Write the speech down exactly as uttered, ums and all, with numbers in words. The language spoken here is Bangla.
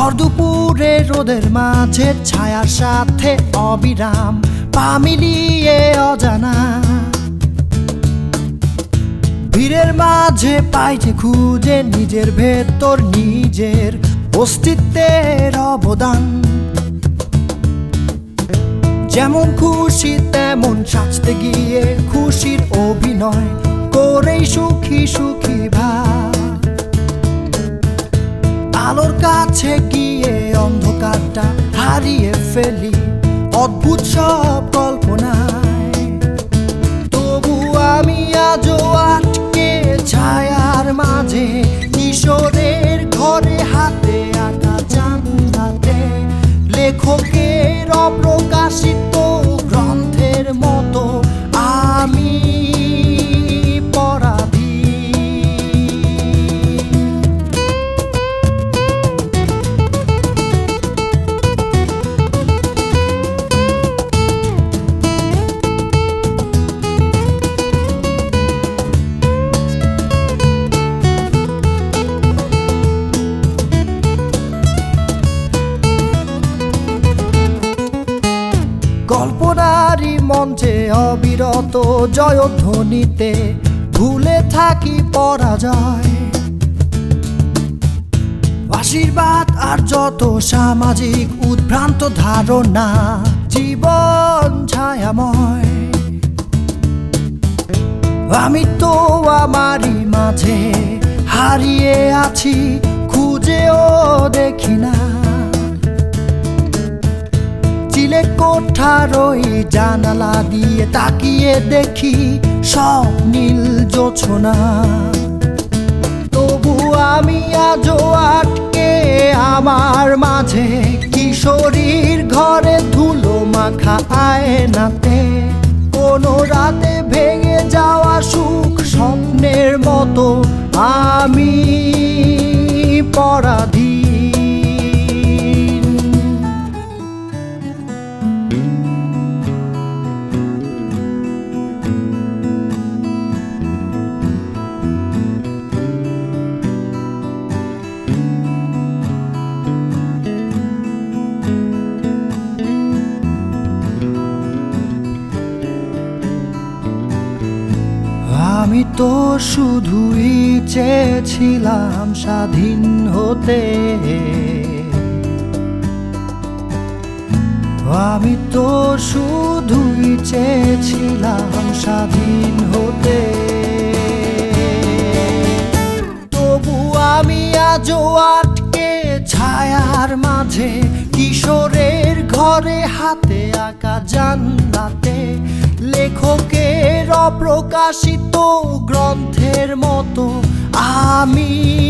ভর দুপুরে রোদের মাঝে ছায়ার সাথে অবিরাম পা মিলিয়ে অজানা ভিড়ের মাঝে পাইছে খুঁজে নিজের ভেতর নিজের অস্তিত্বের অবদান। যেমন খুশি তেমন সাজতে গিয়ে খুশির অভিনয় করেই সুখী সুখী ভাব। আলোর কাছে গিয়ে অন্ধকারটা হারিয়ে ফেলি অদ্ভুত সব কল্পনায়। তবু আমি আজও আটকে ছায়ার মাঝে কিশোরের ঘরে হাতে আঁকা জানলাতে লেখকের অপ্রকাশিত গ্রন্থের মতো আমি কল্পনারি মঞ্চে অবিরত জয়ধ্বনিতে ভুলে থাকি পরাজয়। আশীর্বাদ আর যত সামাজিক উদ্ভ্রান্ত ধারণা জীবন ছায়াময়। আমি তো আমারই মাঝে হারিয়ে আছি খুঁজেও দেখি না। চিলে কোঠার ওই জানালা দিয়ে তাকিয়ে দেখি সব নীল জোছনা। তবু আমি আজও আটকে আমার মাঝে কিশোরীর ঘরে ধুলো মাখা আয়নাতে কোনো রাতে ভেঙে যাওয়া সুখ স্বপ্নের মতো আমি পরাধীন। আমি তো শুধুই চেয়েছিলাম স্বাধীন হতে। আমি তো শুধুই চেয়েছিলাম স্বাধীন হতে। তবু আমি আজও আটকে ছায়ার মাঝে কিশোরের ঘরে হাতে আঁকা জানলাতে লেখকের অপ্রকাশিত গ্রন্থের মতো আমি